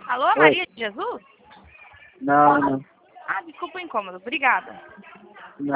Alô, Oi. Maria de Jesus? Não, não. Ah, desculpa o incômodo. Obrigada.